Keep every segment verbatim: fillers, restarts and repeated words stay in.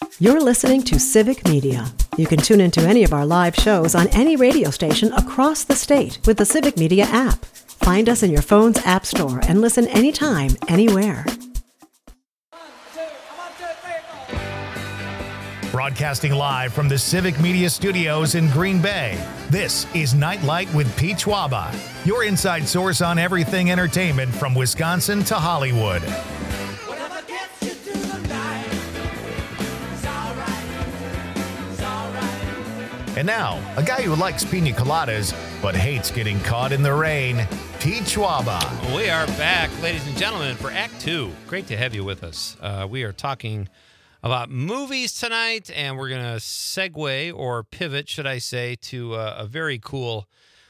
You're listening to Civic Media. You can tune into any of our live shows on any radio station across the state with the Civic Media app. Find us in your phone's app store and listen anytime, anywhere. Broadcasting live from the Civic Media Studios in Green Bay, this is Nightlight with Pete Schwaba, your inside source on everything entertainment from Wisconsin to Hollywood. And now, a guy who likes pina coladas but hates getting caught in the rain, Pete Schwaba. We are back, ladies and gentlemen, for Act Two. Great to have you with us. Uh, we are talking about movies tonight, and we're going to segue or pivot, should I say, to uh, a very cool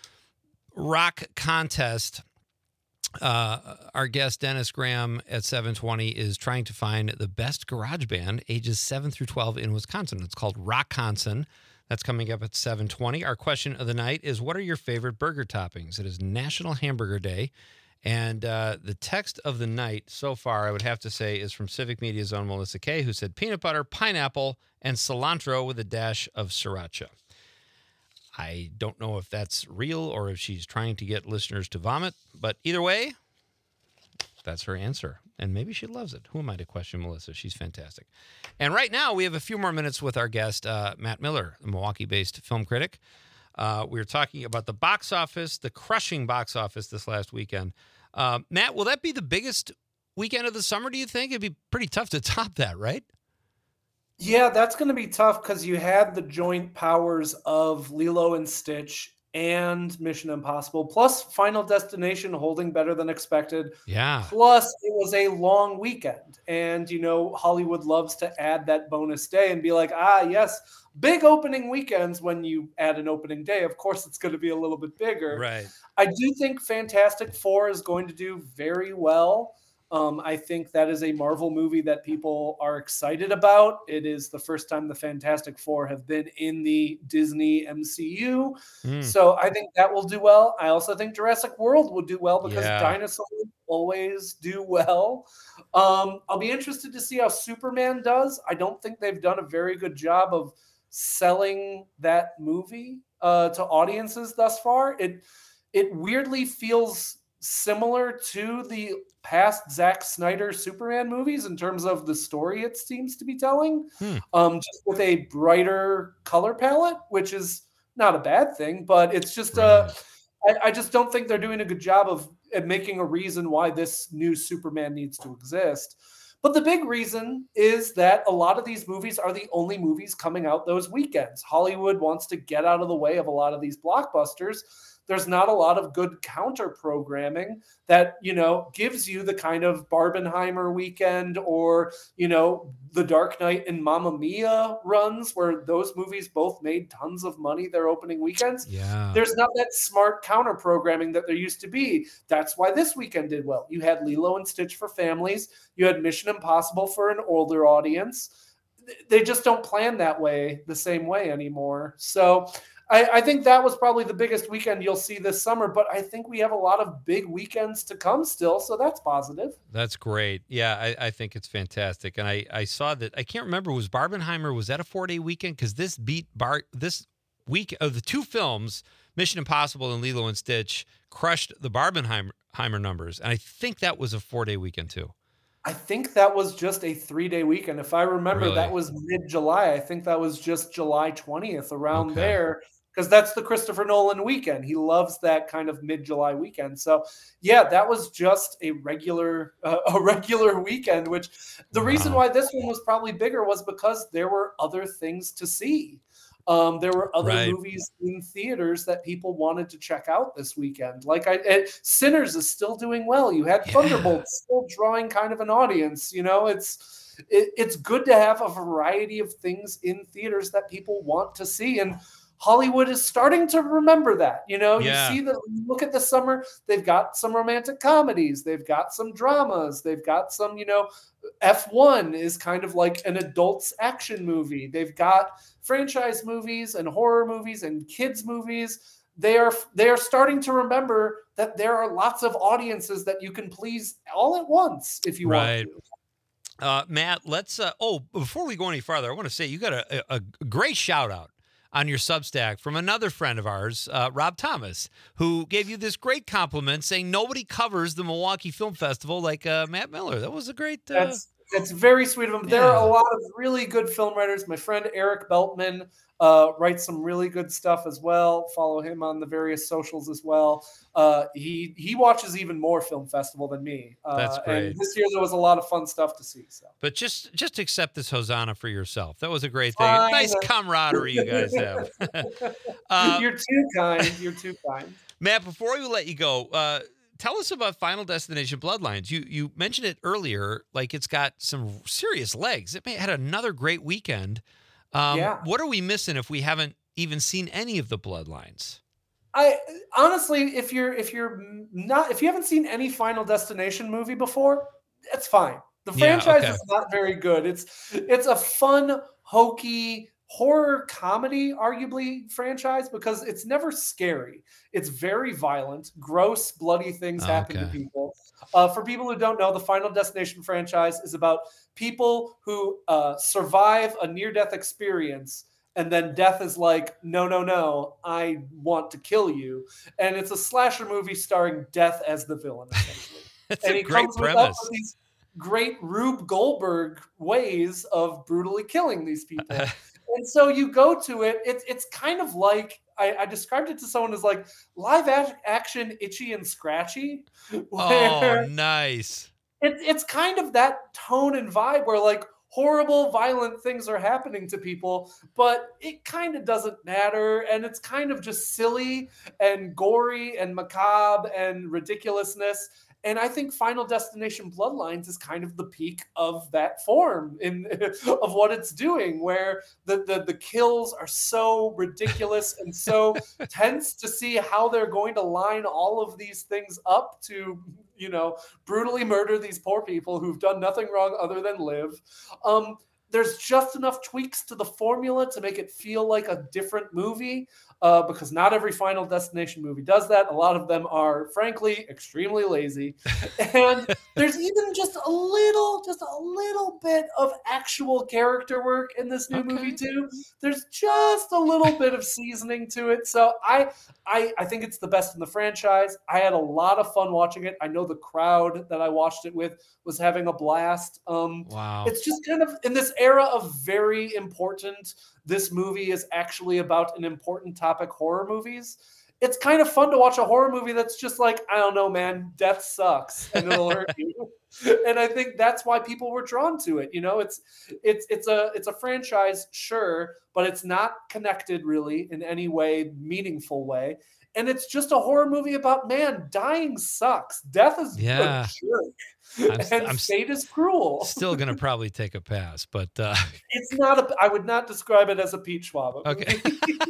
rock contest. Uh, our guest, Dennis Graham, at seven twenty, is trying to find the best garage band ages seven through twelve in Wisconsin. It's called Rockconsin. That's coming up at seven twenty. Our question of the night is, what are your favorite burger toppings? It is National Hamburger Day. And uh, the text of the night so far, I would have to say, is from Civic Media's own Melissa Kay, who said peanut butter, pineapple, and cilantro with a dash of sriracha. I don't know if that's real or if she's trying to get listeners to vomit, but either way, that's her answer. And maybe she loves it. Who am I to question Melissa? She's fantastic. And right now, we have a few more minutes with our guest, uh, Matt Miller, the Milwaukee-based film critic. Uh, we were talking about the box office, the crushing box office this last weekend. Uh, Matt, will that be the biggest weekend of the summer, do you think? It'd be pretty tough to top that, right? Yeah, that's going to be tough because you had the joint powers of Lilo and Stitch and Mission Impossible, plus Final Destination holding better than expected. Yeah. Plus, it was a long weekend. And, you know, Hollywood loves to add that bonus day and be like, ah, yes, big opening weekends. When you add an opening day, of course, it's going to be a little bit bigger. Right. I do think Fantastic Four is going to do very well. Um, I think that is a Marvel movie that people are excited about. It is the first time the Fantastic Four have been in the Disney M C U. Mm. So I think that will do well. I also think Jurassic World will do well because yeah. dinosaurs always do well. Um, I'll be interested to see how Superman does. I don't think they've done a very good job of selling that movie uh, to audiences thus far. It it weirdly feels similar to the past Zack Snyder Superman movies in terms of the story it seems to be telling, hmm. um, just with a brighter color palette, which is not a bad thing, but it's just, right. uh, I, I just don't think they're doing a good job of, of making a reason why this new Superman needs to exist. But the big reason is that a lot of these movies are the only movies coming out those weekends. Hollywood wants to get out of the way of a lot of these blockbusters. There's not a lot of good counter programming that, you know, gives you the kind of Barbenheimer weekend or, you know, The Dark Knight and Mamma Mia runs where those movies both made tons of money their opening weekends. Yeah. There's not that smart counter programming that there used to be. That's why this weekend did well. You had Lilo and Stitch for families. You had Mission Impossible for an older audience. They just don't plan that way the same way anymore. So I, I think that was probably the biggest weekend you'll see this summer, but I think we have a lot of big weekends to come still, so that's positive. That's great. Yeah, I, I think it's fantastic. And I, I saw that, I can't remember, was Barbenheimer, was that a four-day weekend? Because this beat Bar this week of the two films, Mission Impossible and Lilo and Stitch, crushed the Barbenheimer numbers. And I think that was a four-day weekend too. I think that was just a three-day weekend. If I remember, really? That was mid-July. I think that was just July twentieth, around okay. there. Because that's the Christopher Nolan weekend. He loves that kind of mid-July weekend. So, yeah, that was just a regular uh, a regular weekend, which the wow. reason why this one was probably bigger was because there were other things to see. Um, there were other right. movies in theaters that people wanted to check out this weekend. Like I, it, Sinners is still doing well. You had yeah. Thunderbolts still drawing kind of an audience. You know, it's it, it's good to have a variety of things in theaters that people want to see. And Hollywood is starting to remember that. You know, yeah. you see that, look at the summer, they've got some romantic comedies, they've got some dramas, they've got some, you know, F one is kind of like an adult's action movie. They've got franchise movies and horror movies and kids movies. They are they are starting to remember that there are lots of audiences that you can please all at once if you right. want to. Uh, Matt, let's. Uh, oh, before we go any farther, I want to say you got a, a, a great shout out on your Substack from another friend of ours, uh, Rob Thomas, who gave you this great compliment saying nobody covers the Milwaukee Film Festival like uh, Matt Miller. That was a great. Uh, That's that's very sweet of him. There Yeah. are a lot of really good film writers. My friend Eric Beltman uh, writes some really good stuff as well. Follow him on the various socials as well. Uh, he he watches even more film festival than me. Uh, That's great. And this year there was a lot of fun stuff to see. So. But just just accept this hosanna for yourself. That was a great thing. Fine. Nice camaraderie you guys have. uh, You're too kind. You're too kind. Matt, before we let you go, uh, tell us about Final Destination Bloodlines. You you mentioned it earlier, like it's got some serious legs. It may, had another great weekend. Um, Yeah. What are we missing if we haven't even seen any of the Bloodlines? I honestly, if you're if you're not if you haven't seen any Final Destination movie before, it's fine. The Yeah, franchise okay. is not very good. It's it's a fun, hokey horror comedy, arguably franchise because it's never scary. It's very violent, gross, bloody things happen to Okay. people. Uh, for people who don't know, the Final Destination franchise is about people who uh, survive a near-death experience. And then death is like, no, no, no, I want to kill you. And it's a slasher movie starring death as the villain, essentially. That's and a he great comes with up premise. with these great Rube Goldberg ways of brutally killing these people. And so you go to it, it's it's kind of like, I, I described it to someone as like live ac- action Itchy and Scratchy. Oh, Where nice. it, it's kind of that tone and vibe where like horrible, violent things are happening to people, but it kind of doesn't matter. And it's kind of just silly and gory and macabre and ridiculousness. And I think Final Destination Bloodlines is kind of the peak of that form in of what it's doing, where the, the, the kills are so ridiculous and so tense to see how they're going to line all of these things up to, you know, brutally murder these poor people who've done nothing wrong other than live. Um, there's just enough tweaks to the formula to make it feel like a different movie. Uh, because not every Final Destination movie does that. A lot of them are, frankly, extremely lazy. And there's even just a little, just a little bit of actual character work in this new Okay. movie too. There's just a little bit of seasoning to it. So I, I, I think it's the best in the franchise. I had a lot of fun watching it. I know the crowd that I watched it with was having a blast. Um, Wow. It's just kind of in this era of very important. This movie is actually about an important topic, horror movies. It's kind of fun to watch a horror movie that's just like, I don't know, man, death sucks and it'll hurt you. And I think that's why people were drawn to it. You know, it's it's it's a it's a franchise, sure, but it's not connected really in any way, meaningful way. And it's just a horror movie about, man, dying sucks. Death is Yeah. a jerk. I'm s- and I'm s- fate is cruel. Still going to probably take a pass, but uh, It's not a. I would not describe it as a Pete Schwab. okay.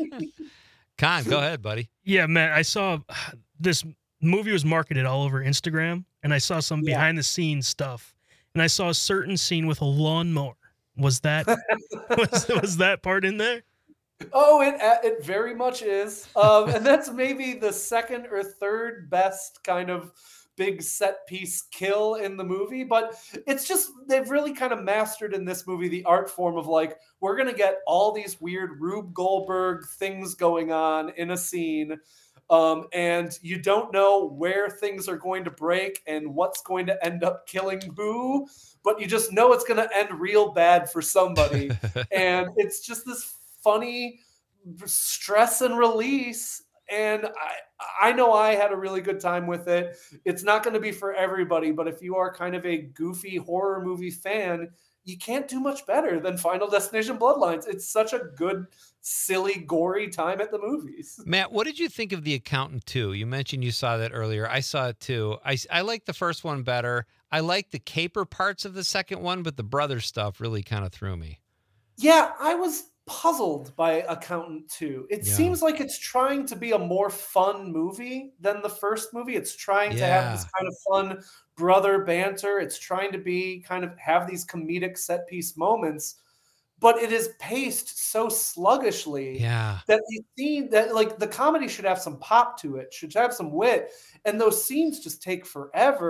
Con, go ahead, buddy. Yeah, man, I saw this movie was marketed all over Instagram, and I saw some Yeah. behind the scenes stuff, and I saw a certain scene with a lawnmower. Was that was, was that part in there? Oh, it it very much is, um, and that's maybe the second or third best kind of big set piece kill in the movie. But it's just they've really kind of mastered in this movie the art form of like, we're gonna get all these weird Rube Goldberg things going on in a scene. Um, and you don't know where things are going to break and what's going to end up killing who, but you just know it's going to end real bad for somebody. And it's just this funny stress and release. And I, I know I had a really good time with it. It's not going to be for everybody, but if you are kind of a goofy horror movie fan, you can't do much better than Final Destination Bloodlines. It's such a good, silly, gory time at the movies. Matt, what did you think of The Accountant two? You mentioned you saw that earlier. I saw it too. I, I like the first one better. I like the caper parts of the second one, but the brother stuff really kind of threw me. Yeah, I was puzzled by Accountant two. It Yeah. seems like it's trying to be a more fun movie than the first movie. It's trying to have this Yeah. kind of fun brother banter. It's trying to be kind of have these comedic set piece moments, but it is paced so sluggishly Yeah. that you see that like the comedy should have some pop to it, should have some wit, and those scenes just take forever.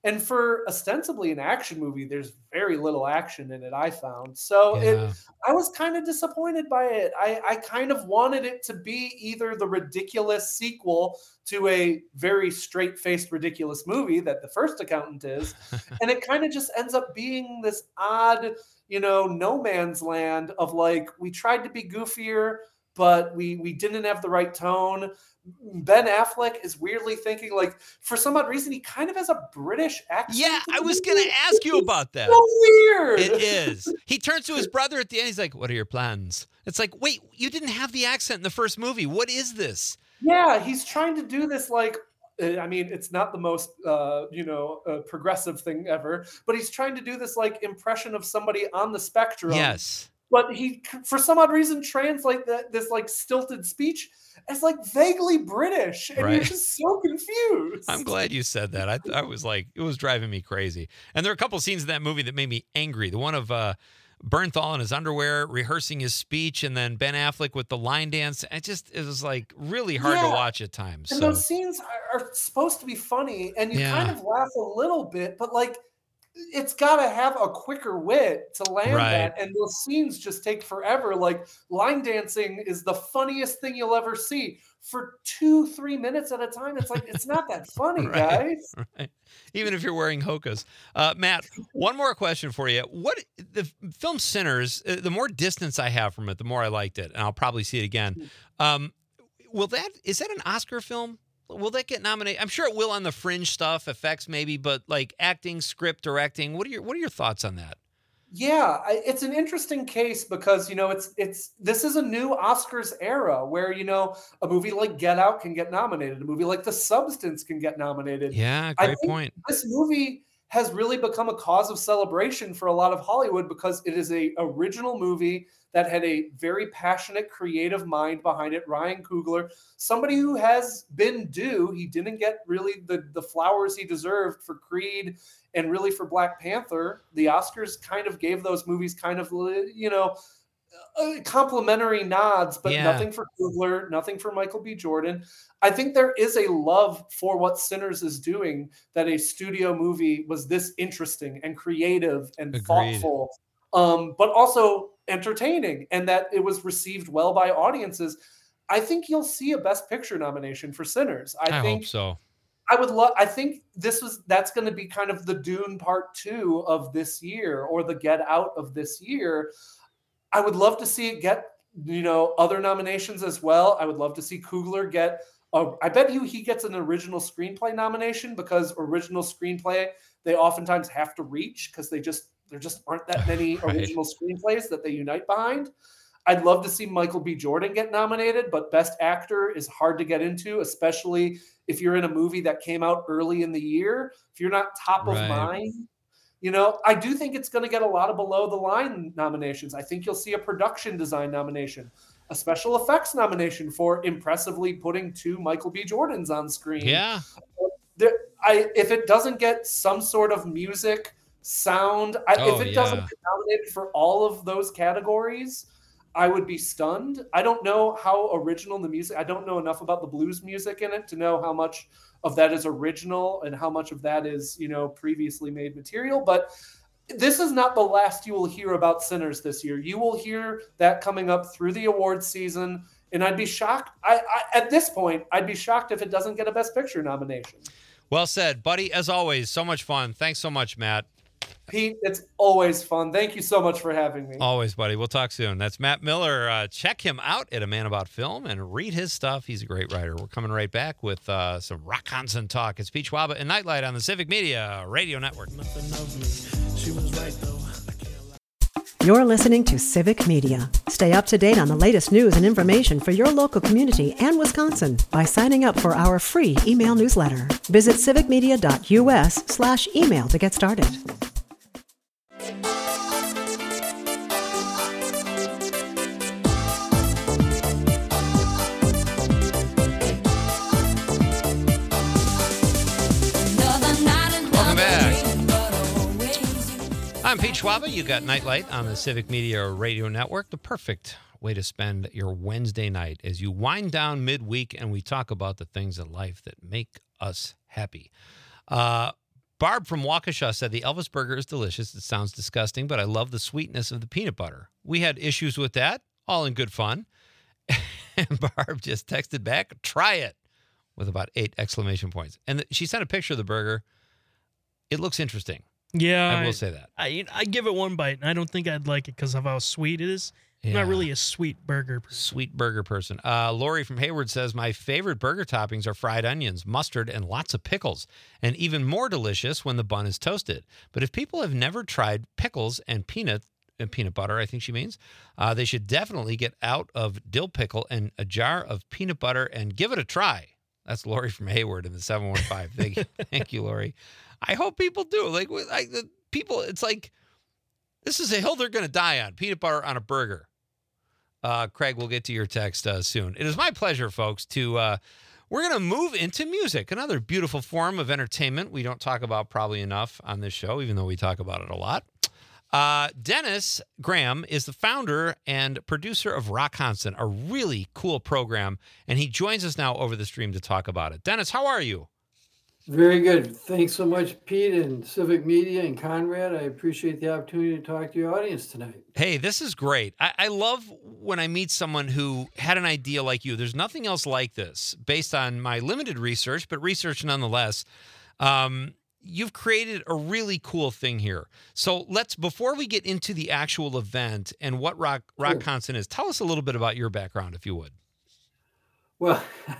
And for ostensibly an action movie, there's very little action in it, I found. So Yeah. it, I was kind of disappointed by it. I, I kind of wanted it to be either the ridiculous sequel to a very straight-faced, ridiculous movie that The First Accountant is. And it kind of just ends up being this odd, you know, no man's land of like, we tried to be goofier, but we we didn't have the right tone. Ben Affleck is weirdly thinking, like, for some odd reason, he kind of has a British accent. Yeah, in I the was movie. going to ask you It's about that. So weird. It is. He turns to his brother at the end. He's like, "What are your plans?" It's like, wait, you didn't have the accent in the first movie. What is this? Yeah, he's trying to do this like, uh, I mean, it's not the most, uh, you know, uh, progressive thing ever, but he's trying to do this like impression of somebody on the spectrum. Yes. But he, for some odd reason, translate that this like stilted speech as like vaguely British, and you're Right. just so confused. I'm glad you said that. I, I was like, it was driving me crazy. And there are a couple scenes in that movie that made me angry. The one of uh, Bernthal in his underwear rehearsing his speech, and then Ben Affleck with the line dance. It just, it was like really hard Yeah. to watch at times. And So those scenes are, are supposed to be funny, and you Yeah. kind of laugh a little bit, but like it's got to have a quicker wit to land Right. that, and those scenes just take forever. Like line dancing is the funniest thing you'll ever see for two, three minutes at a time. It's like it's not that funny, Right. guys. Right. Even if you're wearing Hokas. Uh, Matt, one more question for you. What the film Sinners, uh, the more distance I have from it, the more I liked it, and I'll probably see it again. Um, will that, is that an Oscar film? Will that get nominated? I'm sure it will on the fringe stuff, effects maybe, but like acting, script, directing. What are your What are your thoughts on that? Yeah, I, it's an interesting case because you know it's it's this is a new Oscars era where you know a movie like Get Out can get nominated, a movie like The Substance can get nominated. Yeah, I great think point. this movie has really become a cause of celebration for a lot of Hollywood because it is a original movie that had a very passionate, creative mind behind it. Ryan Coogler, somebody who has been due. He didn't get really the, the flowers he deserved for Creed and really for Black Panther. The Oscars kind of gave those movies kind of, you know, uh, complimentary nods, but Yeah. nothing for Coogler, nothing for Michael B. Jordan. I think there is a love for what Sinners is doing, that a studio movie was this interesting and creative and Agreed. thoughtful, um, but also entertaining, and that it was received well by audiences. I think you'll see a Best Picture nomination for Sinners. I, I think hope so. I would love. I think this was that's going to be kind of the Dune Part Two of this year, or the Get Out of this year. I would love to see it get, you know, other nominations as well. I would love to see Coogler get. A, I bet you he gets an original screenplay nomination, because original screenplay they oftentimes have to reach because they just there just aren't that many Right. original screenplays that they unite behind. I'd love to see Michael B. Jordan get nominated, but Best Actor is hard to get into, especially if you're in a movie that came out early in the year. If you're not top Right. of mind, you know, I do think it's going to get a lot of below the line nominations. I think you'll see a production design nomination, a special effects nomination for impressively putting two Michael B. Jordans on screen. Yeah. There, I if it doesn't get some sort of music, sound, I, Oh, if it doesn't yeah. get nominated for all of those categories, I would be stunned. I don't know how original the music. I don't know enough about the blues music in it to know how much of that is original and how much of that is, you know, previously made material. But this is not the last you will hear about Sinners this year. You will hear that coming up through the awards season, and I'd be shocked. I, I at this point, I'd be shocked if it doesn't get a Best Picture nomination. Well said, buddy. As always, so much fun. Thanks so much, Matt. Pete, it's always fun. Thank you so much for having me. Always, buddy. We'll talk soon. That's Matt Miller. Uh, check him out at A Man About Film and read his stuff. He's a great writer. We're coming right back with uh, some Rock Hansen talk. It's Pete Schwaba and Nightlight on the Civic Media Radio Network. Nothing of me. She was right though. I can't lie. You're listening to Civic Media. Stay up to date on the latest news and information for your local community and Wisconsin by signing up for our free email newsletter. Visit civicmedia.us slash email to get started. Welcome back. I'm Pete Schwaba. You got Nightlight on the Civic Media Radio Network. The perfect way to spend your Wednesday night as you wind down midweek and we talk about the things in life that make us happy. Uh, Barb from Waukesha said the Elvis burger is delicious. It sounds disgusting, but I love the sweetness of the peanut butter. We had issues with that, all in good fun. And Barb just texted back, try it, with about eight exclamation points. And th- she sent a picture of the burger. It looks interesting. Yeah, I will say that. I I give it one bite, and I don't think I'd like it because of how sweet it is. I'm Yeah. not really a sweet burger person. Sweet burger person. Uh, Lori from Hayward says, my favorite burger toppings are fried onions, mustard, and lots of pickles, and even more delicious when the bun is toasted. But if people have never tried pickles and peanut and peanut butter, I think she means, uh, they should definitely get out of dill pickle and a jar of peanut butter and give it a try. That's Lori from Hayward in the seven one five. Thank you, thank you, Lori. I hope people do. Like, like the people, it's like, this is a hill they're going to die on, peanut butter on a burger. Uh, Craig, we'll get to your text uh, soon. It is my pleasure, folks, to uh, we're going to move into music, another beautiful form of entertainment we don't talk about probably enough on this show, even though we talk about it a lot. Uh, Dennis Graham is the founder and producer of Rock Constant, a really cool program, and he joins us now over the stream to talk about it. Dennis, how are you? Very good. Thanks so much, Pete and Civic Media and Conrad. I appreciate the opportunity to talk to your audience tonight. Hey, this is great. I, I love when I meet someone who had an idea like you. There's nothing else like this based on my limited research, but research nonetheless. Um, you've created a really cool thing here. So let's, before we get into the actual event and what Rock, Rock Sure. Constant is, tell us a little bit about your background, if you would. Well,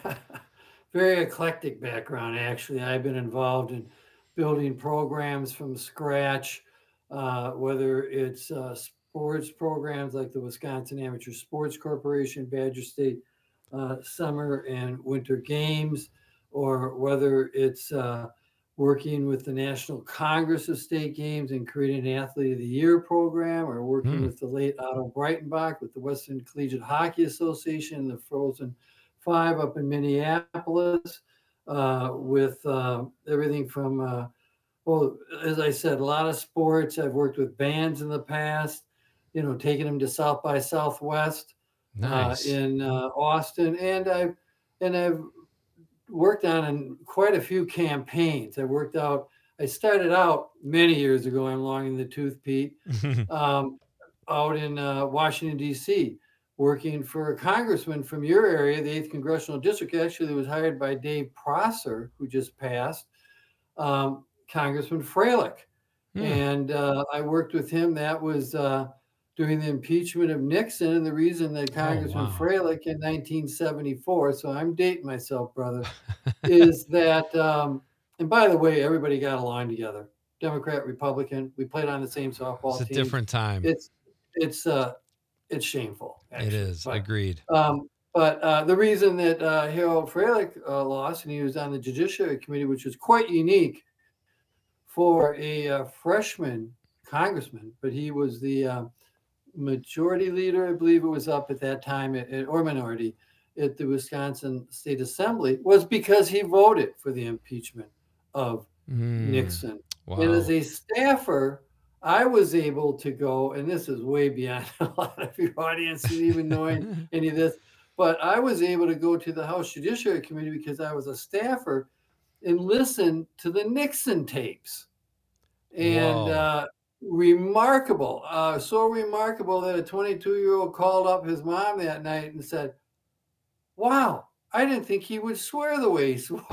very eclectic background, actually. I've been involved in building programs from scratch, uh, whether it's uh, sports programs like the Wisconsin Amateur Sports Corporation, Badger State uh, Summer and Winter Games, or whether it's uh, working with the National Congress of State Games and creating an Athlete of the Year program, or working Hmm. with the late Otto Breitenbach with the Western Collegiate Hockey Association and the Frozen Five up in Minneapolis, uh, with uh, everything from, uh, well, as I said, a lot of sports. I've worked with bands in the past, you know, taking them to South by Southwest Nice. uh, in uh, Austin, and I've and I've worked on in quite a few campaigns. I worked out. I started out many years ago. I'm long in the tooth, Pete, um, out in uh, Washington D C, working for a congressman from your area, the eighth Congressional District. Actually, was hired by Dave Prosser, who just passed, um, Congressman Freilich. Hmm. And uh, I worked with him. That was uh, during the impeachment of Nixon, and the reason that Congressman wow. Freilich in nineteen seventy-four, so I'm dating myself, brother, is that, um, and by the way, everybody got along together. Democrat, Republican, we played on the same softball It's a team. different time. It's, it's, uh, it's shameful. It actually. is. But, Agreed. um, but uh, the reason that uh, Harold Freilich uh, lost, and he was on the Judiciary Committee, which was quite unique for a uh, freshman congressman, but he was the uh, majority leader, I believe it was up at that time, at, at- or minority, at the Wisconsin State Assembly, was because he voted for the impeachment of Mm. Nixon. Wow. And as a staffer, I was able to go, and this is way beyond a lot of your audience even knowing any of this, but I was able to go to the House Judiciary Committee because I was a staffer and listen to the Nixon tapes. And Whoa. uh, remarkable, uh, so remarkable that a twenty-two-year-old called up his mom that night and said, wow, I didn't think he would swear the way he swore.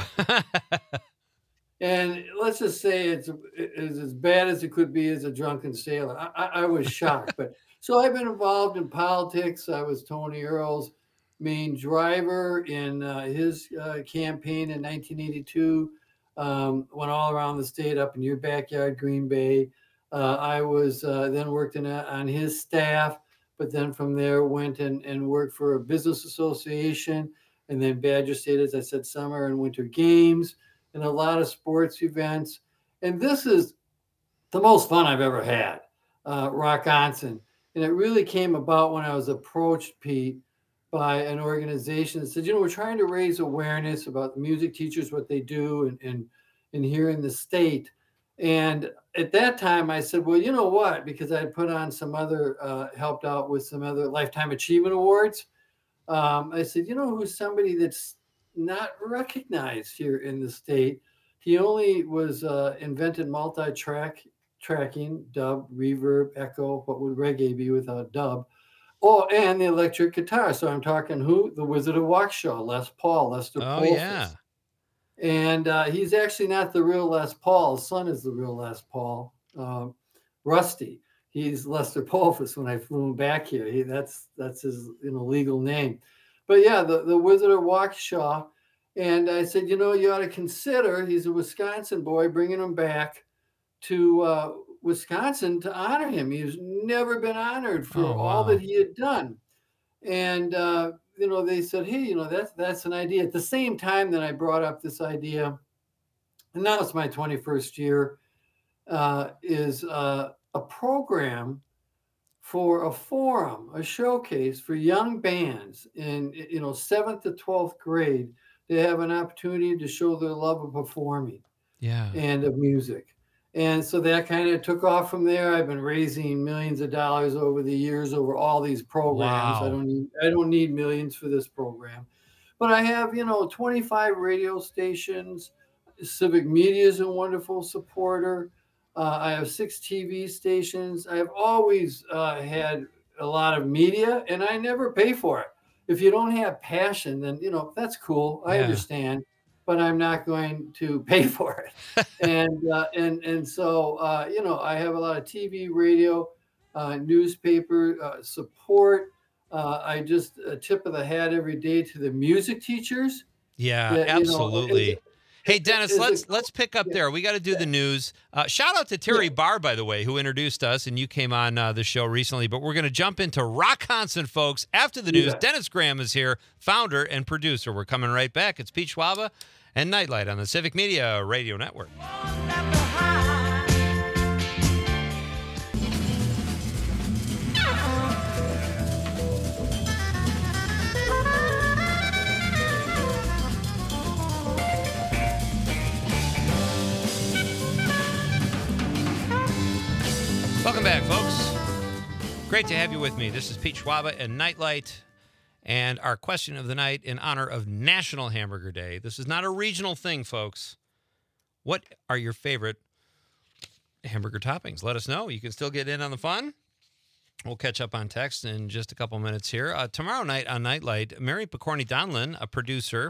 And let's just say it's, it's as bad as it could be as a drunken sailor. I, I, I was shocked. But so I've been involved in politics. I was Tony Earl's main driver in uh, his uh, campaign in nineteen eighty-two. Um, went all around the state, up in your backyard, Green Bay. Uh, I was uh, then worked in a, on his staff, but then from there went and, and worked for a business association, and then Badger State, as I said, summer and winter games, and a lot of sports events. And this is the most fun I've ever had, uh, Rock Onson. And it really came about when I was approached, Pete, by an organization that said, you know, we're trying to raise awareness about music teachers, what they do, and, and, and here in the state. And at that time, I said, well, you know what? Because I had put on some other, uh, helped out with some other Lifetime Achievement Awards. Um, I said, you know, who's somebody that's not recognized here in the state He only was uh, invented multi-track tracking, dub, reverb, echo. What would reggae be without dub? Oh, and the electric guitar. So I'm talking who? The Wizard of Waukesha, Les Paul, Lester Oh Poultice. yeah. And uh, he's actually not the real Les Paul. His son is the real Les Paul, um, Rusty. He's Lester Poultice. When I flew him back here, he, that's that's his you know legal name. But yeah, the, the Wizard of Waukesha. And I said, you know, you ought to consider, he's a Wisconsin boy, bringing him back to uh, Wisconsin to honor him. He's never been honored for Oh, all wow. that he had done. And, uh, you know, they said, hey, you know, that's, that's an idea. At the same time that I brought up this idea, and now it's my twenty-first year, uh, is uh, a program for a forum, a showcase for young bands in, you know, seventh to twelfth grade. They have an opportunity to show their love of performing Yeah. and of music. And so that kind of took off from there. I've been raising millions of dollars over the years over all these programs. Wow. I don't need I don't need millions for this program. But I have, you know, twenty-five radio stations. Civic Media is a wonderful supporter. Uh, I have six T V stations. I've always uh, had a lot of media, and I never pay for it. If you don't have passion, then, you know, that's cool. I Yeah. understand, but I'm not going to pay for it. and, uh, and, and so, uh, you know, I have a lot of T V, radio, uh, newspaper uh, support. Uh, I just a tip of the hat every day to the music teachers. Yeah, that, you know, absolutely. is- Hey, Dennis, is it let's cool? let's pick up Yeah. there. We got to do the news. Uh, shout out to Terry Yeah. Barr, by the way, who introduced us, and you came on uh, the show recently. But we're going to jump into Rock Concert, folks. After the news, Yeah. Dennis Graham is here, founder and producer. We're coming right back. It's Pete Schwaba and Nightlight on the Civic Media Radio Network. Welcome back, folks. Great to have you with me. This is Pete Schwaba and Nightlight, and our question of the night in honor of National Hamburger Day. This is not a regional thing, folks. What are your favorite hamburger toppings? Let us know. You can still get in on the fun. We'll catch up on text in just a couple minutes here. Uh, tomorrow night on Nightlight, Mary Picorni Donlin, a producer,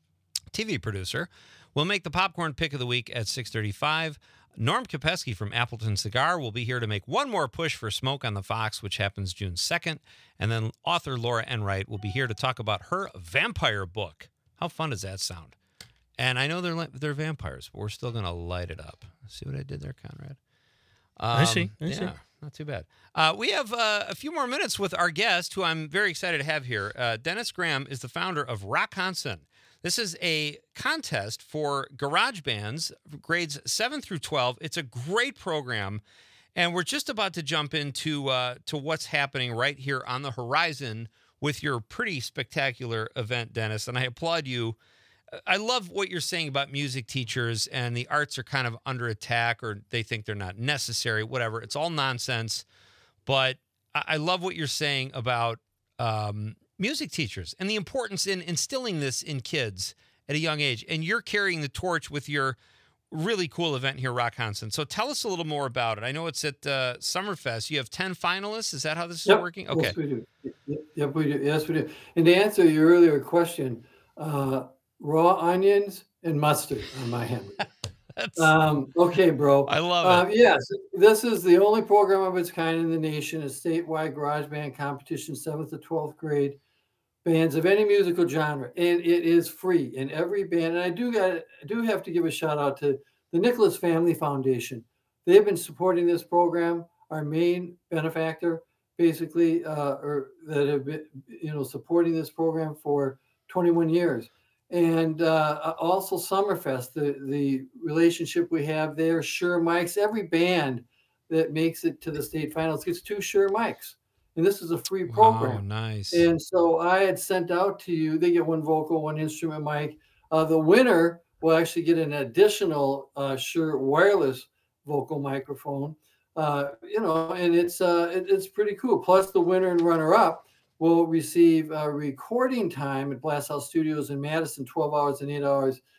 T V producer, will make the popcorn pick of the week at six thirty-five. Norm Kopeski from Appleton Cigar will be here to make one more push for Smoke on the Fox, which happens June second. And then author Laura Enright will be here to talk about her vampire book. How fun does that sound? And I know they're li- they're vampires, but we're still going to light it up. See what I did there, Conrad? Um, I see, I yeah, see. not too bad. Uh, we have uh, a few more minutes with our guest, who I'm very excited to have here. Uh, Dennis Graham is the founder of Rockconson. This is a contest for garage bands, grades seven through twelve. It's a great program, and we're just about to jump into uh, to what's happening right here on the horizon with your pretty spectacular event, Dennis. And I applaud you. I love what you're saying about music teachers and the arts are kind of under attack, or they think they're not necessary, whatever. It's all nonsense. But I I love what you're saying about um, music teachers and the importance in instilling this in kids at a young age. And you're carrying the torch with your really cool event here, Rockconson. So tell us a little more about it. I know it's at uh, Summerfest. You have ten finalists. Is that how this Yep. is working? Okay. Yes, we do. Yep, yep, we do. Yes, we do. And to answer your earlier question, uh, raw onions and mustard on my hamburger. That's, Um, okay, bro. I love Um, it. yes, this is the only program of its kind in the nation, a statewide garage band competition, seventh to twelfth grade, bands of any musical genre, and it is free. And every band, and I do got, I do have to give a shout out to the Nicholas Family Foundation. They've been supporting this program. Our main benefactor, basically, uh, or that have been, you know, supporting this program for twenty-one years. And uh, also Summerfest, the, the relationship we have there, Shure mics, every band that makes it to the state finals gets two Shure mics. And this is a free Wow, program. nice. And so I had sent out to you, they get one vocal, one instrument mic. Uh, the winner will actually get an additional uh, Shure wireless vocal microphone. Uh, you know, and it's uh, it, it's pretty cool. Plus the winner and runner up will receive uh, recording time at Blast House Studios in Madison, twelve hours and eight hours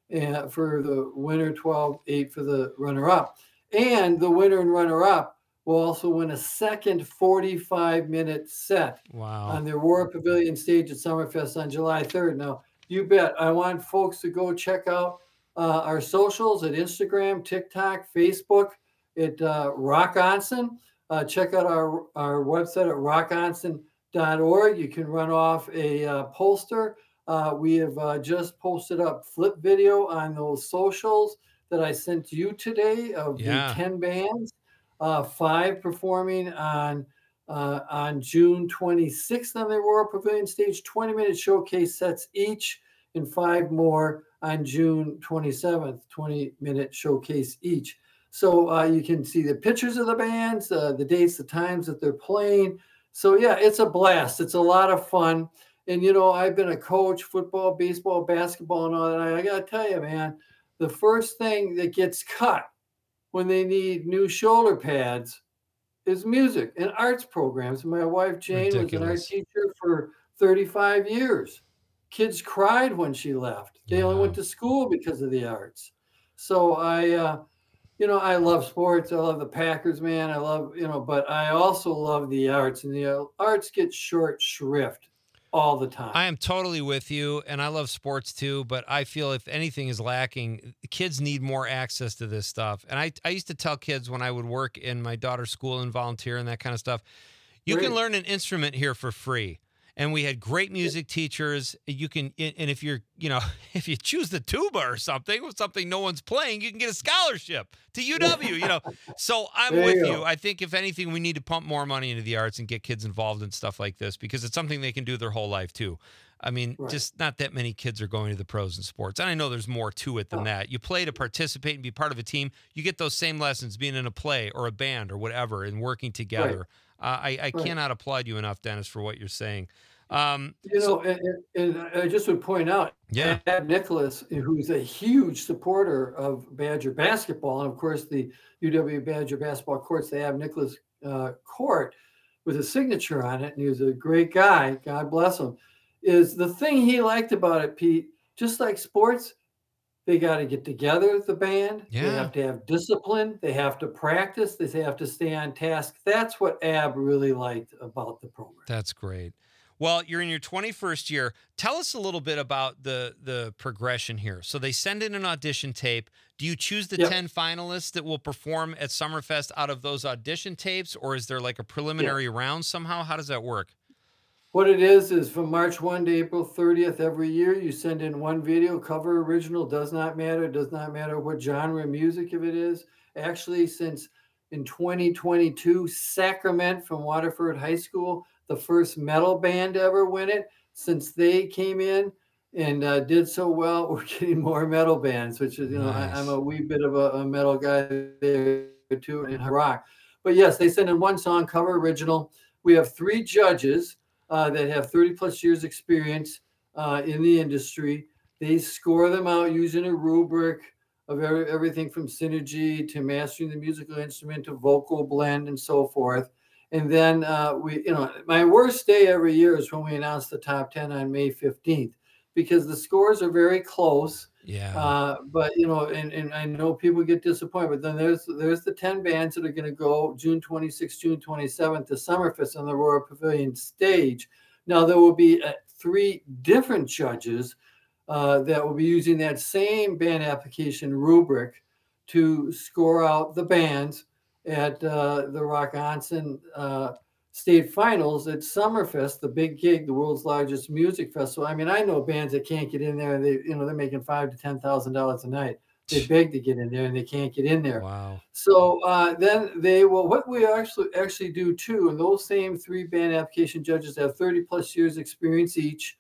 and for the winner, twelve, eight for the runner-up. And the winner and runner-up will also win a second forty-five minute set Wow. on the Aurora Pavilion stage at Summerfest on July third. Now, you bet. I want folks to go check out uh, our socials at Instagram, TikTok, Facebook, at uh, Rock Onsen. Uh, check out our, our website at rock onsen dot org. You can run off a uh, poster. Uh, we have uh, just posted up flip video on those socials that I sent you today of Yeah. the ten bands, uh, five performing on uh, on June twenty-sixth on the Aurora Pavilion stage, twenty minute showcase sets each, and five more on June twenty-seventh, twenty minute showcase each. So uh, you can see the pictures of the bands, uh, the dates, the times that they're playing. So yeah, it's a blast. It's a lot of fun. And, you know, I've been a coach, football, baseball, basketball, and all that. I, I got to tell you, man, the first thing that gets cut when they need new shoulder pads is music and arts programs. My wife, Jane, was an art Ridiculous. teacher for thirty-five years. Kids cried when she left. They only Yeah. went to school because of the arts. So I, uh, you know, I love sports. I love the Packers, man. I love, you know, but I also love the arts, and the uh, arts get short shrift all the time. I am totally with you, and I love sports too, but I feel if anything is lacking, kids need more access to this stuff. And I, I used to tell kids when I would work in my daughter's school and volunteer and that kind of stuff, you Great. can learn an instrument here for free. And we had great music teachers. You can, and if you're, you know, if you choose the tuba or something, or something no one's playing, you can get a scholarship to U W, you know. So I'm There with you you. go. I think if anything, we need to pump more money into the arts and get kids involved in stuff like this because it's something they can do their whole life too. I mean, Right. just not that many kids are going to the pros in sports. And I know there's more to it than Oh. that. You play to participate and be part of a team. You get those same lessons being in a play or a band or whatever and working together. Uh, I, I Right. cannot applaud you enough, Dennis, for what you're saying. Um, You so- know, and, and and I just would point out, Yeah. Ab Nicholas, who's a huge supporter of Badger basketball, and of course the U W Badger basketball courts, the Ab Nicholas uh, court with a signature on it, and he was a great guy, God bless him, is the thing he liked about it, Pete, just like sports, they got to get together, the band. They Yeah. have to have discipline. They have to practice. They have to stay on task. That's what Ab really liked about the program. That's great. Well, you're in your twenty-first year. Tell us a little bit about the the progression here. So they send in an audition tape. Do you choose the Yep. ten finalists that will perform at Summerfest out of those audition tapes, or is there like a preliminary round somehow? How does that work? What it is is from March first to April thirtieth every year, you send in one video, cover, original, does not matter, does not matter what genre of music if it is. Actually, since in twenty twenty-two, Sacrament from Waterford High School, the first metal band to ever win it, since they came in and uh, did so well, we're getting more metal bands, which is, you know, Nice. I, I'm a wee bit of a, a metal guy there too in rock. But yes, they send in one song, cover, original. We have three judges uh, that have thirty plus years experience uh, in the industry. They score them out using a rubric of every, everything from synergy to mastering the musical instrument to vocal blend and so forth. And then uh, we, you know, my worst day every year is when we announce the top ten on May fifteenth, because the scores are very close. Yeah. Uh, but you know, and, and I know people get disappointed, but then there's there's the ten bands that are going to go June twenty-sixth, June twenty-seventh to Summerfest on the Aurora Pavilion stage. Now there will be uh, three different judges uh, that will be using that same band application rubric to score out the bands at uh, the Rock Onsen uh, state finals at Summerfest, the big gig, the world's largest music festival. I mean, I know bands that can't get in there, and they, you know, they're making five to ten thousand dollars a night. They beg to get in there, and they can't get in there. Wow. So uh, then they will. What we actually actually do too, and those same three band application judges have thirty plus years experience each.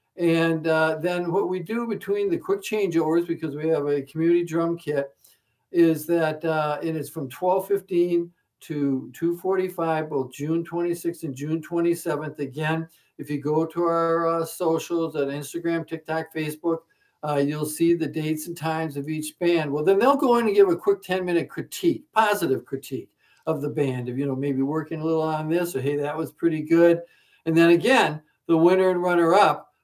And uh, then what we do between the quick changeovers, because we have a community drum kit, is that uh, and it's from twelve fifteen to two forty-five, both June twenty-sixth and June twenty-seventh. Again, if you go to our uh, socials at Instagram, TikTok, Facebook, uh, you'll see the dates and times of each band. Well, then they'll go in and give a quick ten minute critique, positive critique of the band, of, you know, maybe working a little on this, or hey, that was pretty good. And then again, the winner and runner up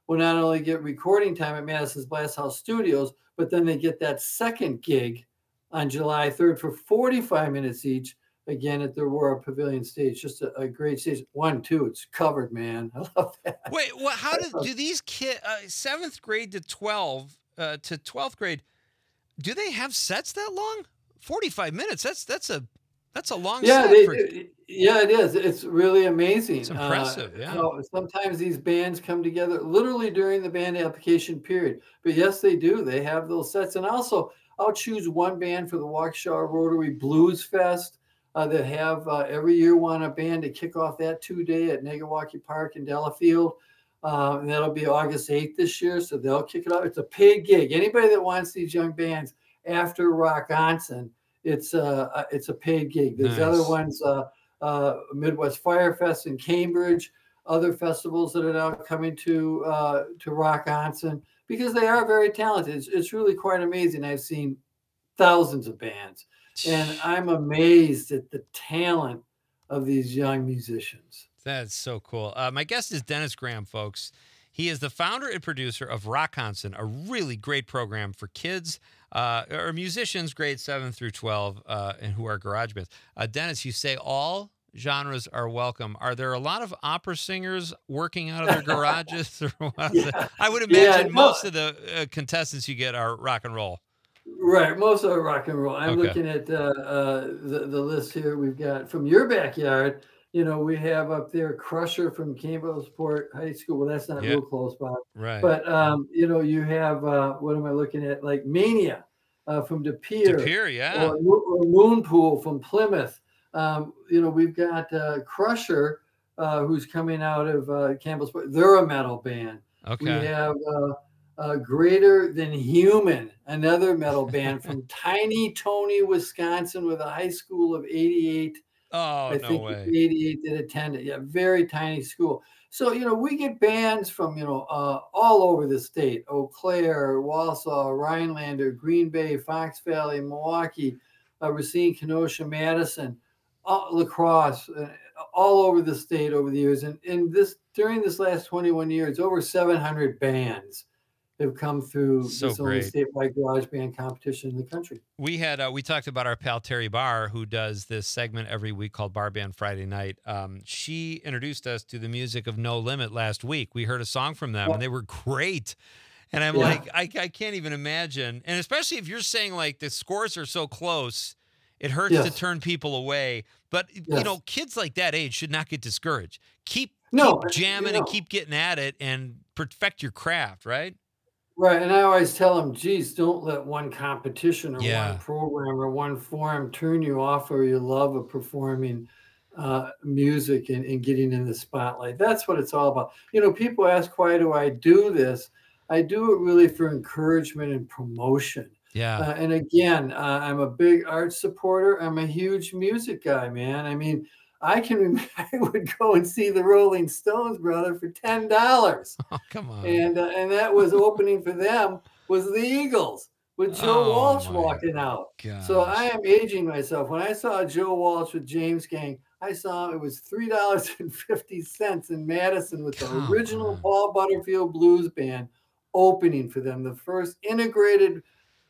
will not only get recording time at Madison's Blast House Studios, but then they get that second gig on July third for forty-five minutes each, again at the Aurora Pavilion stage. Just a, a great stage. One, two, it's covered, man. I love that. Wait, what? How do do these kids uh, seventh grade to twelve uh, to twelfth grade? Do they have sets that long? Forty-five minutes. That's that's a that's a long Yeah, set. they, For, yeah, it is. It's really amazing. it's impressive. Uh, yeah. how sometimes these bands come together literally during the band application period. But yes, they do. They have those sets. And also, I'll choose one band for the Waukesha Rotary Blues Fest uh, that have uh, every year want a band to kick off that two-day at Negawaki Park in Delafield. Uh, and that'll be August eighth this year. So they'll kick it off. It's a paid gig. Anybody that wants these young bands after Rock Onsen, it's a, it's a paid gig. There's Nice. other ones, uh, uh, Midwest Fire Fest in Cambridge, other festivals that are now coming to uh, to Rock Onsen, because they are very talented. It's, it's really quite amazing. I've seen thousands of bands, and I'm amazed at the talent of these young musicians. That's so cool. Uh, my guest is Dennis Graham, folks. He is the founder and producer of Rock Onsen, a really great program for kids uh, or musicians grades seven through twelve uh, and who are garage bands. Uh, Dennis, you say all genres are welcome. Are there a lot of opera singers working out of their garages? Or what? Yeah. I would imagine Yeah, no. most of the uh, contestants you get are rock and roll. Right, most of the rock and roll. I'm Okay. looking at uh, uh, the the list here. We've got from your backyard. You know, we have up there Crusher from Campbellsport High School. Well, that's not Yeah. real close, Bob. Right. But um, you know, you have uh, what am I looking at? Like Mania uh, from De Pere, De Pere, yeah. or, Mo- or Moonpool from Plymouth. Um, you know, we've got uh, Crusher, uh, who's coming out of uh, Campbellsport. They're a metal band. We Okay. have uh, uh, Greater Than Human, another metal band from Tiny Tony, Wisconsin, with a high school of eighty-eight. Oh, I no think way. eighty-eight that attended. Yeah, very tiny school. So, you know, we get bands from, you know, uh, all over the state: Eau Claire, Walsall, Rhinelander, Green Bay, Fox Valley, Milwaukee, uh, Racine, Kenosha, Madison, uh, La Crosse, uh, all over the state over the years. And in this, during this last twenty-one years, over seven hundred bands have come through So this only great. statewide garage band competition in the country. We had uh, we talked about our pal Terry Barr, who does this segment every week called Bar Band Friday Night. Um, she introduced us to the music of No Limit last week. We heard a song from them, and they were great. And I'm Yeah. like, I, I can't even imagine. And especially if you're saying like the scores are so close, it hurts to Yes. turn people away. But you Yes. know, kids like that age should not get discouraged. Keep No, keep jamming you and know. keep getting at it, and perfect your craft. Right? Right, and I always tell them, geez, don't let one competition or Yeah. one program or one forum turn you off or your love of performing uh, music and, and getting in the spotlight. That's what it's all about. You know, people ask, why do I do this? I do it really for encouragement and promotion. Yeah. Uh, and again, uh, I'm a big art supporter. I'm a huge music guy, man. I mean, I can remember I would go and see the Rolling Stones, brother, for ten dollars. Oh, come on. And uh, and that was opening for them was the Eagles with Joe Oh, Walsh my walking out. gosh. So I am aging myself. When I saw Joe Walsh with James Gang, I saw it was three dollars and fifty cents in Madison with the Come original on. Paul Butterfield Blues Band opening for them, the first integrated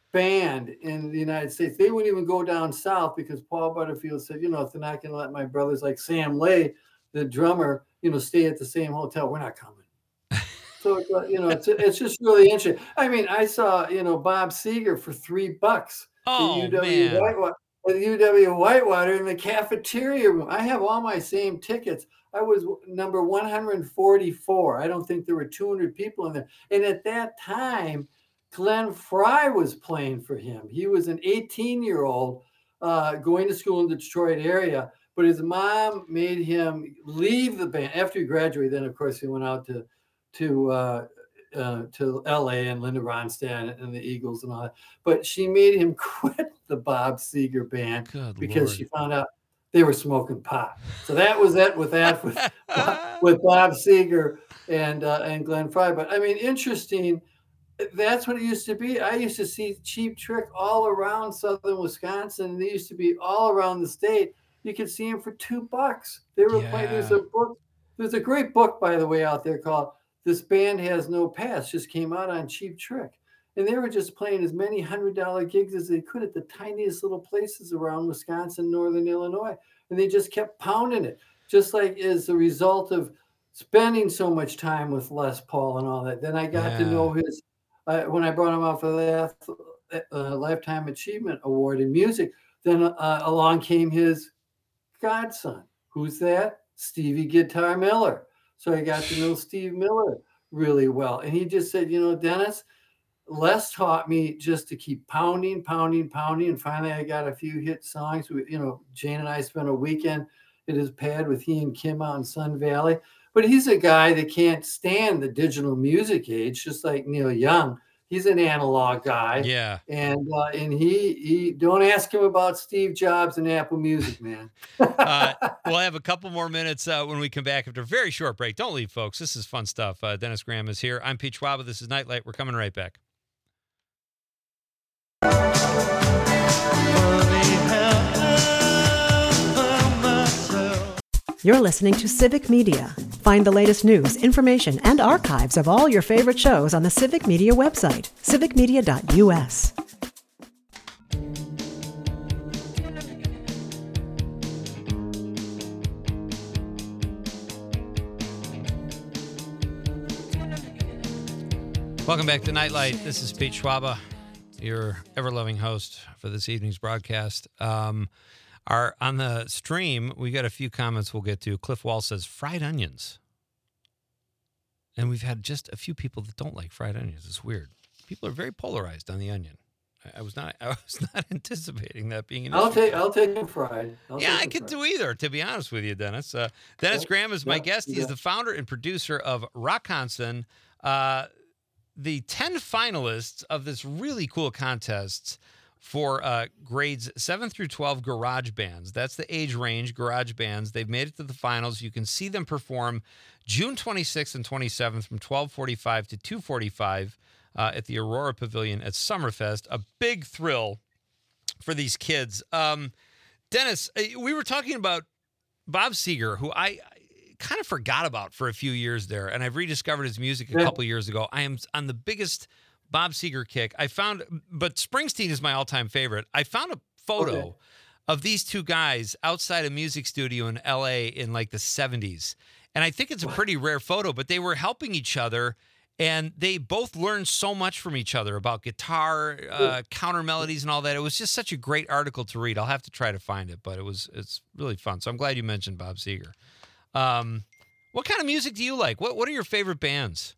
band in the United States. They wouldn't even go down south because Paul Butterfield said, you know, if they're not going to let my brothers like Sam Lay, the drummer, you know, stay at the same hotel, we're not coming. So, uh, you know, it's it's just really interesting. I mean, I saw, you know, Bob Seger for three bucks Oh, at U W man. Whitewater, at U W Whitewater in the cafeteria room. I have all my same tickets. I was number one hundred forty-four. I don't think there were two hundred people in there. And at that time, Glenn Fry was playing for him. He was an eighteen-year-old uh, going to school in the Detroit area, but his mom made him leave the band after he graduated. Then, of course, he went out to to uh, uh, to L A and Linda Ronstadt and the Eagles and all that. But she made him quit the Bob Seger band Good because Lord. she found out they were smoking pot. So that was it with that with, with Bob Seger and uh, and Glenn Fry. But I mean, interesting. That's what it used to be. I used to see Cheap Trick all around southern Wisconsin. They used to be all around the state. You could see them for two bucks. They were playing. There's Yeah. a book. There's a great book, by the way, out there called this band has no past just came out on Cheap Trick. And they were just playing as many hundred dollar gigs as they could at the tiniest little places around Wisconsin, Northern Illinois. And they just kept pounding it, just like as a result of spending so much time with Les Paul and all that. Then I got Yeah. to know his, uh, when I brought him out for the uh, Lifetime Achievement Award in music, then uh, along came his godson. Who's that? Stevie Guitar Miller. So I got to know Steve Miller really well. And he just said, you know, Dennis, Les taught me just to keep pounding, pounding, pounding. And finally, I got a few hit songs. We, you know, Jane and I spent a weekend at his pad with he and Kim out in Sun Valley. But he's a guy that can't stand the digital music age, just like Neil Young. He's an analog guy. Yeah. And uh, and he he don't ask him about Steve Jobs and Apple Music, man. uh, we'll have a couple more minutes uh, when we come back after a very short break. Don't leave, folks. This is fun stuff. Uh, Dennis Graham is here. I'm Pete Schwaba. This is Nightlight. We're coming right back. You're listening to Civic Media. Find the latest news, information, and archives of all your favorite shows on the Civic Media website, civic media dot u s. Welcome back to Nightlight. This is Pete Schwaba, your ever-loving host for this evening's broadcast. Um, our on the stream, we got a few comments we'll get to. Cliff Wall says fried onions, and we've had just a few people that don't like fried onions. It's weird. People are very polarized on the onion. I, I was not. I was not anticipating that being an I'll issue. take I'll take them fried. I'll Yeah, take I them could fried. do either, to be honest with you, Dennis. Uh, Dennis Yeah, Graham is my yeah, guest. He's yeah. the founder and producer of Rockconson. Uh, the ten finalists of this really cool contest for uh, grades seven through twelve garage bands. That's the age range, garage bands. They've made it to the finals. You can see them perform June twenty-sixth and twenty-seventh from twelve forty-five to two forty-five uh, at the Aurora Pavilion at Summerfest. A big thrill for these kids. Um, Dennis, uh, we were talking about Bob Seger, who I kind of forgot about for a few years there, and I've rediscovered his music a Yeah. couple years ago. I am on the biggest Bob Seger kick. I found, but Springsteen is my all-time favorite. I found a photo Okay. of these two guys outside a music studio in L A in like the seventies, and I think it's a pretty rare photo, but they were helping each other, and they both learned so much from each other about guitar, uh, counter melodies, and all that. It was just such a great article to read. I'll have to try to find it, but it was it's really fun. So I'm glad you mentioned Bob Seger. Um, what kind of music do you like? What What are your favorite bands?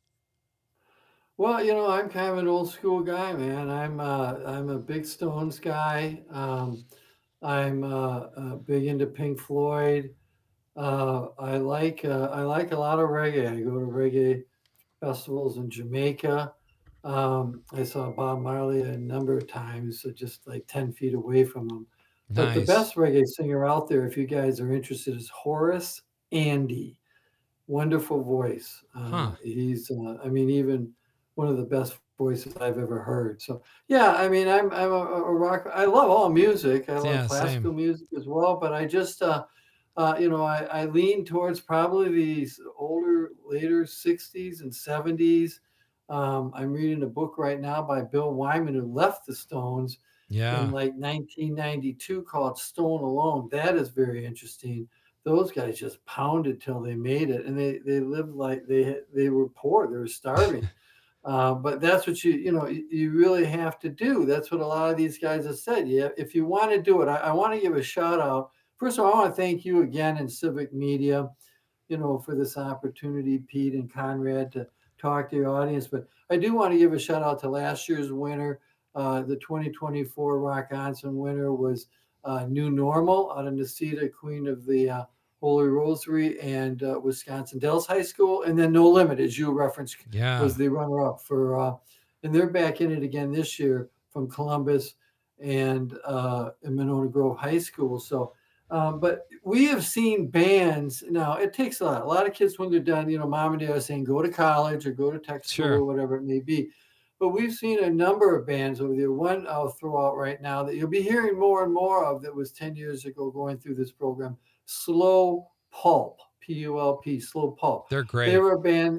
Well, you know, I'm kind of an old school guy, man. I'm uh, I'm a big Stones guy. Um, I'm uh, uh, big into Pink Floyd. Uh, I like uh, I like a lot of reggae. I go to reggae festivals in Jamaica. Um, I saw Bob Marley a number of times, uh, just like ten feet away from him. But the Nice. best reggae singer out there, if you guys are interested, is Horace Andy. Wonderful voice. Uh, Huh. He's, uh, I mean, even one of the best voices I've ever heard. So, yeah, I mean, I'm I'm a, a rock. I love all music. I love Yeah, classical same. music as well. But I just, uh, uh, you know, I, I lean towards probably these older, later sixties and seventies. Um, I'm reading a book right now by Bill Wyman, who left the Stones Yeah. in like nineteen ninety-two, called Stone Alone. That is very interesting. Those guys just pounded till they made it, and they they lived like they they were poor, they were starving. Uh, but that's what you you know you, you really have to do. That's what a lot of these guys have said. Yeah, if you want to do it, I, I want to give a shout out. First of all, I want to thank you again in Civic Media, you know, for this opportunity, Pete and Conrad, to talk to your audience. But I do want to give a shout out to last year's winner. Uh, the twenty twenty-four Rockconson winner was uh, New Normal out of Nacita, Queen of the uh, Holy Rosary, and uh, Wisconsin Dells High School. And then No Limit, as you referenced, Yeah. was the runner-up for, uh, and they're back in it again this year from Columbus and, uh, and Monona Grove High School. So, um, but we have seen bands. Now it takes a lot. A lot of kids, when they're done, you know, mom and dad are saying go to college or go to tech school Sure. or whatever it may be. But we've seen a number of bands over there. One I'll throw out right now that you'll be hearing more and more of, that was ten years ago going through this program, Slow Pulp, P U L P, Slow Pulp. They're great. They were a band.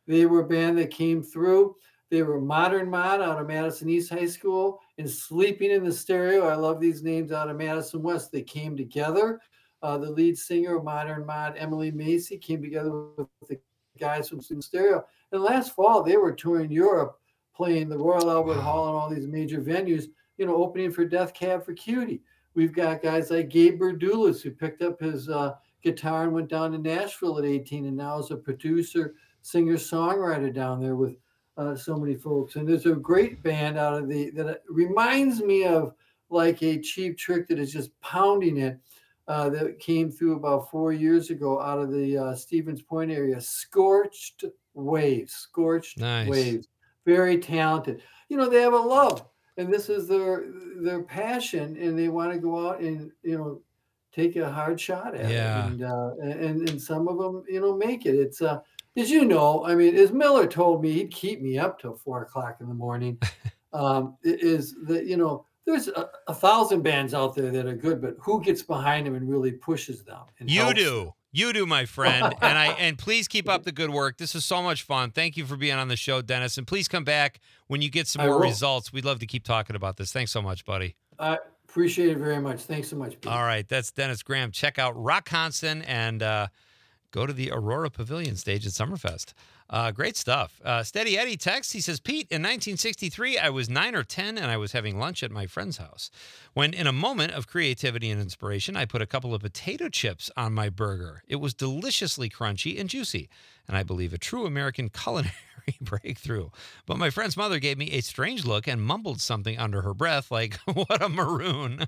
They were a band that came through. They were Modern Mod out of Madison East High School and Sleeping in the Stereo. I love these names out of Madison West. They came together. Uh, the lead singer of Modern Mod, Emily Macy, came together with the guys from Sleeping Stereo. And last fall, they were touring Europe, playing the Royal Albert Hall and all these major venues, you know, opening for Death Cab for Cutie. We've got guys like Gabe Berdulis, who picked up his uh, guitar and went down to Nashville at eighteen, and now is a producer, singer, songwriter down there with uh, so many folks. And there's a great band out of the that reminds me of like a Cheap Trick that is just pounding it. Uh, that came through about four years ago out of the uh, Stevens Point area. Scorched Waves, Scorched Nice. Waves. Very talented. You know, they have a love, and this is their their passion, and they want to go out and, you know, take a hard shot at Yeah. it. And, uh, and and some of them, you know, make it. It's uh, as you know, I mean, as Miller told me, he'd keep me up till four o'clock in the morning. um, is that, you know, there's a, a thousand bands out there that are good, but who gets behind them and really pushes them? And You helps do. them? You do, my friend. and I and please keep up the good work. This is so much fun. Thank you for being on the show, Dennis. And please come back when you get some I more will. results. We'd love to keep talking about this. Thanks so much, buddy. I appreciate it very much. Thanks so much, Pete. All right, that's Dennis Graham. Check out Rockonstant and uh, go to the Aurora Pavilion stage at Summerfest. Uh, great stuff. Uh, Steady Eddie texts. He says, Pete, in nineteen sixty-three, I was nine or ten, and I was having lunch at my friend's house when, in a moment of creativity and inspiration, I put a couple of potato chips on my burger. It was deliciously crunchy and juicy, and I believe a true American culinary breakthrough. But my friend's mother gave me a strange look and mumbled something under her breath like, what a maroon.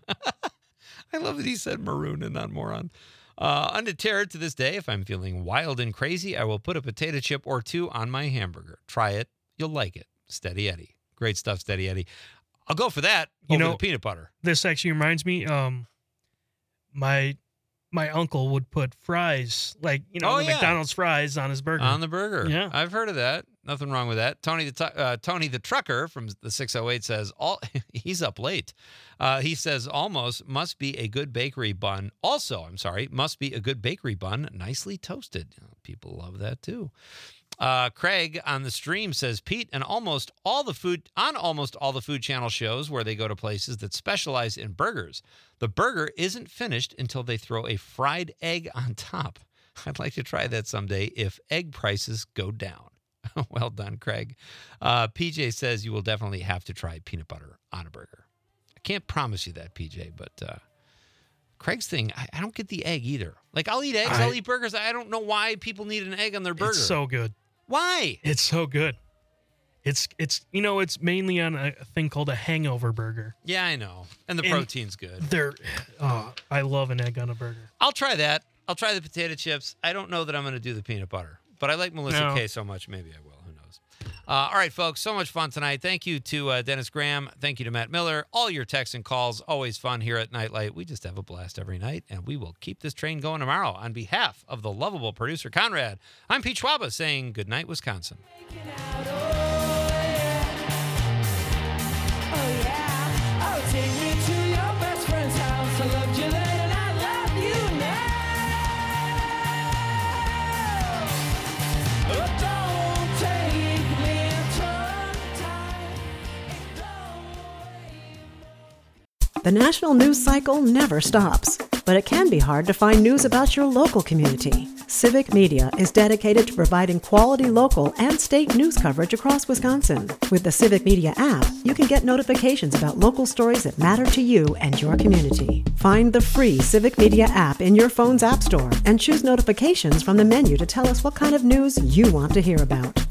I love that he said maroon and not moron. Uh, undeterred to this day, if I'm feeling wild and crazy, I will put a potato chip or two on my hamburger. Try it. You'll like it. Steady Eddie. Great stuff, Steady Eddie. I'll go for that You over know- the peanut butter. This actually reminds me. Um, my my uncle would put fries, like you know, Oh, the yeah. McDonald's fries on his burger. On the burger. Yeah. I've heard of that. Nothing wrong with that. Tony the tu- uh, Tony the trucker from the six oh eight says, all he's up late. Uh, he says, almost must be a good bakery bun. Also, I'm sorry, must be a good bakery bun, nicely toasted. People love that too. Uh, Craig on the stream says, Pete, and almost all the food on almost all the Food Channel shows where they go to places that specialize in burgers, the burger isn't finished until they throw a fried egg on top. I'd like to try that someday if egg prices go down. Well done, Craig. Uh, P J says you will definitely have to try peanut butter on a burger. I can't promise you that, P J, but uh, Craig's thing, I, I don't get the egg either. Like, I'll eat eggs, I- I'll eat burgers. I don't know why people need an egg on their burger. It's so good. Why? It's so good. It's it's you know it's mainly on a thing called a hangover burger. Yeah, I know. And the And- protein's good. They're oh, I love an egg on a burger. I'll try that. I'll try the potato chips. I don't know that I'm going to do the peanut butter, but I like Melissa No. Kay so much. Maybe I will. Who knows? Uh, all right, folks. So much fun tonight. Thank you to uh, Dennis Graham. Thank you to Matt Miller. All your texts and calls. Always fun here at Nightlight. We just have a blast every night, and we will keep this train going tomorrow. On behalf of the lovable producer, Conrad, I'm Pete Schwaba saying good night, Wisconsin. The national news cycle never stops, but it can be hard to find news about your local community. Civic Media is dedicated to providing quality local and state news coverage across Wisconsin. With the Civic Media app, you can get notifications about local stories that matter to you and your community. Find the free Civic Media app in your phone's app store and choose notifications from the menu to tell us what kind of news you want to hear about.